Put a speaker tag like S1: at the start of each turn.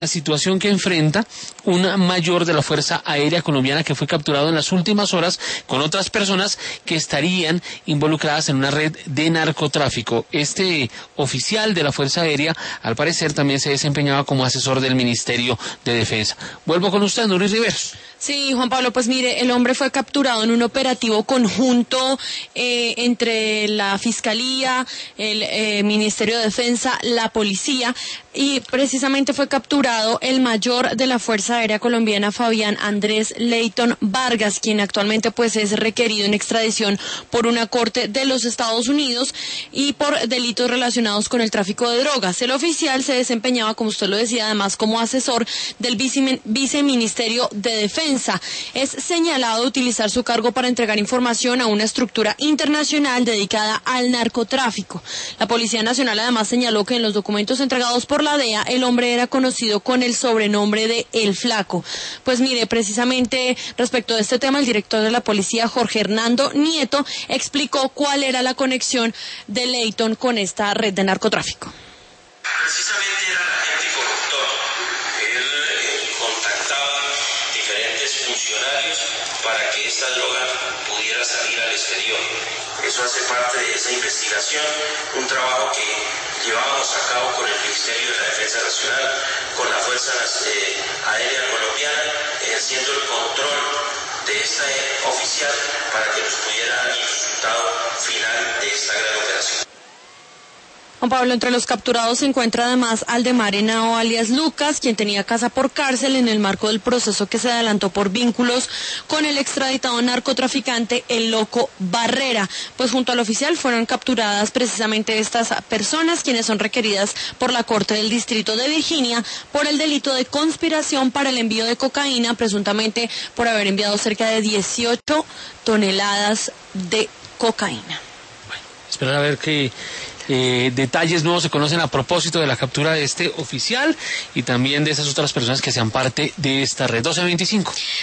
S1: La situación que enfrenta un mayor de la Fuerza Aérea Colombiana que fue capturado en las últimas horas con otras personas que estarían involucradas en una red de narcotráfico. Este oficial de la Fuerza Aérea, al parecer, también se desempeñaba como asesor del Ministerio de Defensa. Vuelvo con usted, Nuris Riveros.
S2: Sí, Juan Pablo, pues mire, el hombre fue capturado en un operativo conjunto entre la Fiscalía, el Ministerio de Defensa, la Policía, y precisamente fue capturado el mayor de la Fuerza Aérea Colombiana, Fabián Andrés Leyton Vargas, quien actualmente pues es requerido en extradición por una corte de los Estados Unidos y por delitos relacionados con el tráfico de drogas. El oficial se desempeñaba, como usted lo decía, además como asesor del Viceministerio de Defensa. Es señalado de utilizar su cargo para entregar información a una estructura internacional dedicada al narcotráfico. La Policía Nacional además señaló que en los documentos entregados por la DEA el hombre era conocido con el sobrenombre de El Flaco. Pues mire, precisamente respecto de este tema, el director de la policía, Jorge Hernando Nieto, explicó cuál era la conexión de Leyton con esta red de narcotráfico.
S3: Precisamente era el agente corruptor. Él contactaba diferentes funcionarios para que esta droga pudiera salir al exterior. Eso hace parte de esa investigación, un trabajo que llevábamos a cabo con el Ministerio de la Defensa Nacional, con la Fuerza Aérea Colombiana, ejerciendo el control de esta oficial para que nos pudiera dar el resultado final de esta gran operación.
S2: Juan Pablo, entre los capturados se encuentra además Aldemar Henao alias Lucas, quien tenía casa por cárcel en el marco del proceso que se adelantó por vínculos con el extraditado narcotraficante El Loco Barrera. Pues junto al oficial fueron capturadas precisamente estas personas, quienes son requeridas por la Corte del Distrito de Virginia por el delito de conspiración para el envío de cocaína, presuntamente por haber enviado cerca de 18 toneladas de cocaína.
S1: Bueno, esperar a ver qué detalles nuevos se conocen a propósito de la captura de este oficial y también de esas otras personas que sean parte de esta red. 12:25.